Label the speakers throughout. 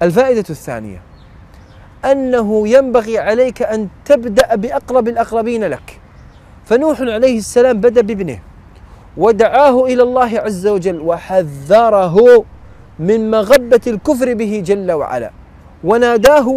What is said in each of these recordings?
Speaker 1: الفائدة الثانية أنه ينبغي عليك أن تبدأ بأقرب الأقربين لك. فنوح عليه السلام بدأ بابنه ودعاه إلى الله عز وجل وحذره من مغبة الكفر به جل وعلا، وناداه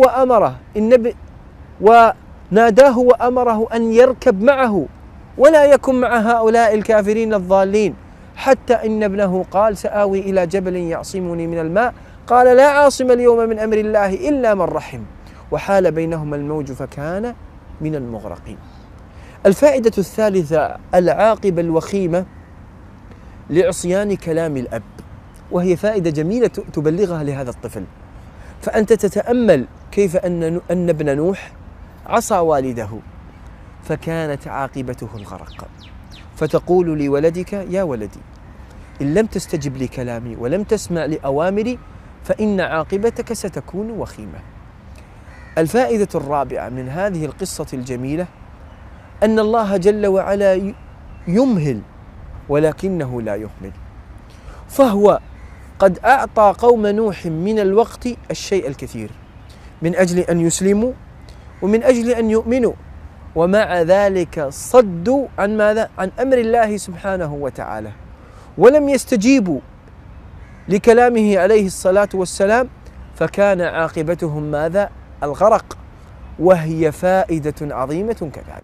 Speaker 1: وأمره أن يركب معه ولا يكن مع هؤلاء الكافرين الضالين، حتى إن ابنه قال سآوي إلى جبل يعصمني من الماء، قال لا عاصم اليوم من أمر الله إلا من رحم، وحال بينهما الموج فكان من المغرقين. الفائدة الثالثة العاقبة الوخيمة لعصيان كلام الأب، وهي فائدة جميلة تبلغها لهذا الطفل. فأنت تتأمل كيف أن ابن نوح عصى والده فكانت عاقبته الغرق، فتقول لولدك يا ولدي إن لم تستجب لكلامي ولم تسمع لأوامري فإن عاقبتك ستكون وخيمة. الفائدة الرابعة من هذه القصة الجميلة أن الله جل وعلا يمهل ولكنه لا يهمل، فهو قد أعطى قوم نوح من الوقت الشيء الكثير من أجل أن يسلموا ومن أجل أن يؤمنوا، ومع ذلك صدوا عن ماذا؟ عن أمر الله سبحانه وتعالى، ولم يستجيبوا لكلامه عليه الصلاة والسلام، فكان عاقبتهم ماذا؟ الغرق، وهي فائدة عظيمة كذلك.